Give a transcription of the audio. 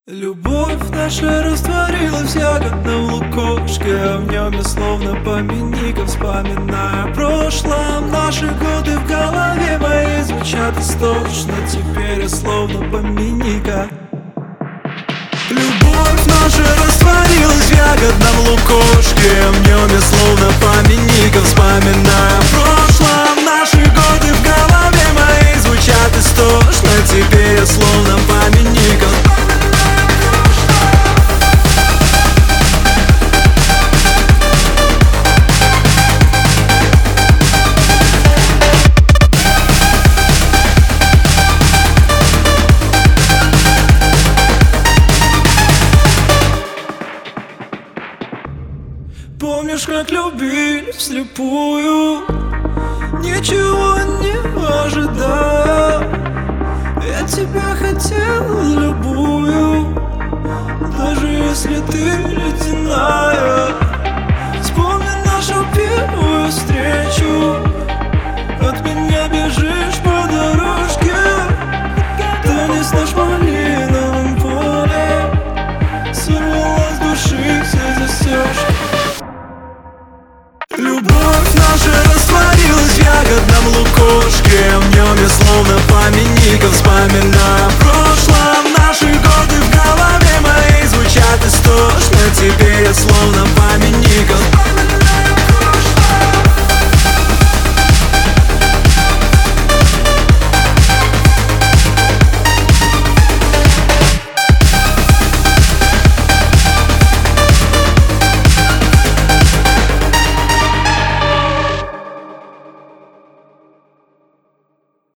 Любовь наша растворилась в ягодном лукошке, а в нем я словно поминика, вспоминая о прошлом. Наши годы в голове моей звучат истошно, теперь я словно поминика. Любовь наша растворилась в ягодном лукошке, а в нем я словно поминика, вспоминая о прошлом. Наши годы в голове моей звучат истошно, теперь я словно поминика. Помнишь, как любили вслепую, ничего не ожидая? Я тебя хотел любую, даже если ты ледяная. Вспомни нашу первую встречу, от меня бежишь по дорожке, танец наш в малиновом поле, сорвала с души все застежки. Любовь наша растворилась в ягодном лукошке, в нем я словно поминика, вспоминая о прошлом. Наши годы в голове моей звучат истошно, теперь я словно поминика.